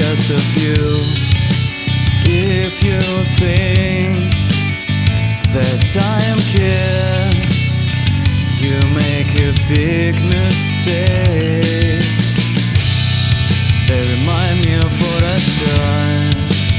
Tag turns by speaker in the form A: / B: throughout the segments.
A: because of you. If you think that I am care, you make a big mistake. They remind me of what I've done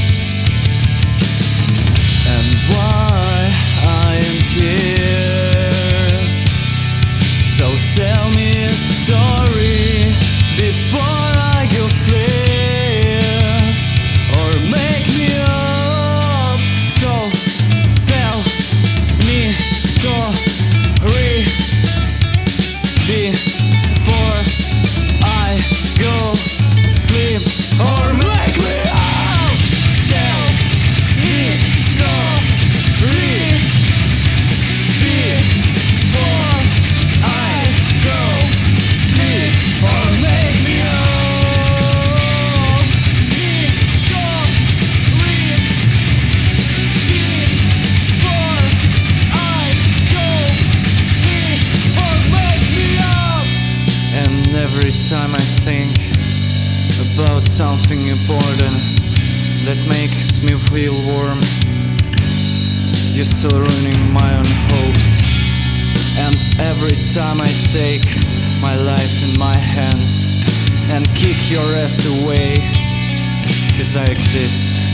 A: and why I am here. So tell me a story before I go sleep, or make me up. So tell me story before I go sleep, or make me up. Tell me story before I go sleep, or make me up. Story before I go sleep, or make me up. And every time I think about something important that makes me feel warm, you're still ruining my own hopes. And every time I take my life in my hands and kick your ass away, 'cause I exist.